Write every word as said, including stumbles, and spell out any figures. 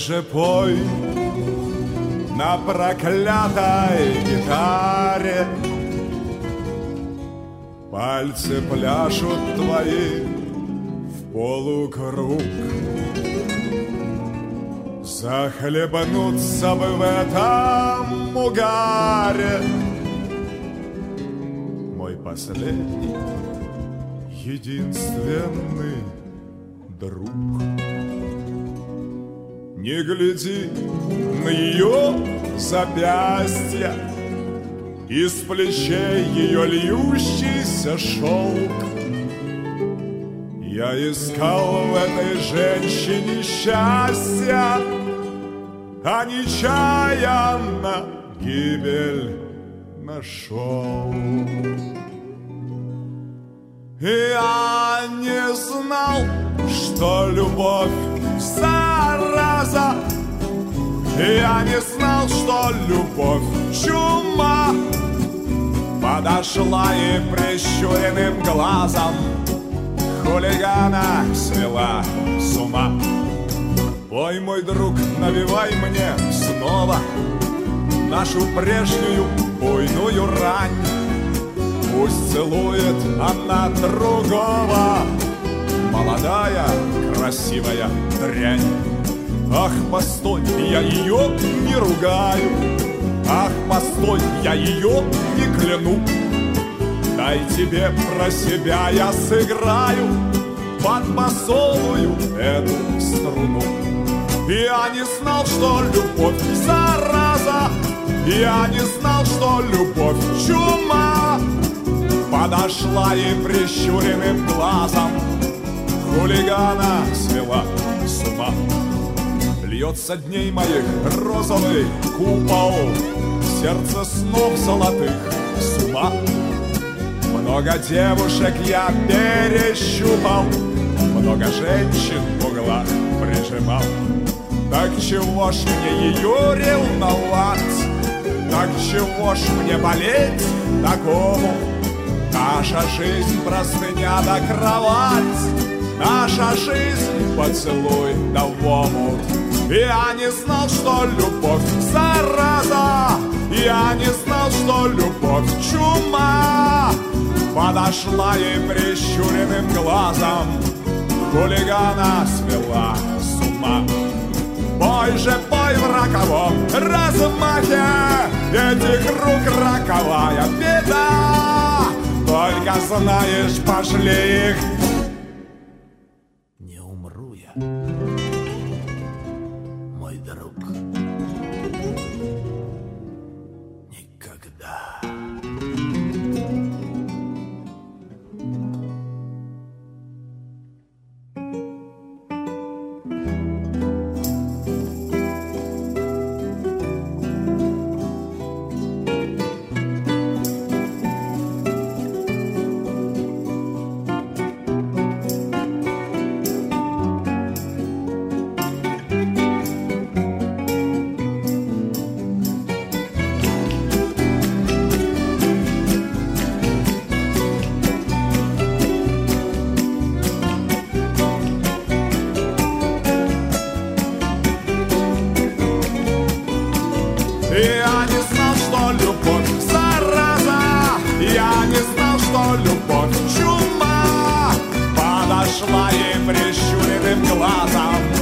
же пой на проклятой гитаре. Пальцы пляшут твои в полукруг. Захлебнуться бы в этом угаре. Мой последний, единственный друг. Не гляди на ее запястья, из плечей ее льющийся шелк. Я искал в этой женщине счастья, а нечаянно гибель нашел. Я не знал, что любовь зараза. Я не знал, что любовь чума. Подошла и прищуренным глазом хулигана свела с ума. Ой, мой друг, навевай мне снова нашу прежнюю буйную рань. Пусть целует она другого, молодая, красивая дрянь. Ах, постой, я ее не ругаю. Ах, постой, я ее не кляну. Дай тебе про себя я сыграю под басовую эту струну. Я не знал, что любовь зараза. Я не знал, что любовь чума. Подошла и прищуренным глазом хулигана свела с ума. Льется дней моих розовый купол, сердце снов золотых с ума. Много девушек я перещупал, много женщин в углах прижимал. Так чего ж мне ее ревновать? Так чего ж мне болеть такому? Наша жизнь простыня да кровать, наша жизнь поцелуй да в омут. Я не знал, что любовь зараза. Я не знал, что любовь чума. Подошла и прищуренным глазом хулигана свела с ума. Бой же бой в роковом размахе, этих рук роковая беда. Только знаешь, пошли их. Не умру я, мой друг, никогда. Я не знал, что любовь зараза. Я не знал, что любовь чума. Подошла и прищуренным глазом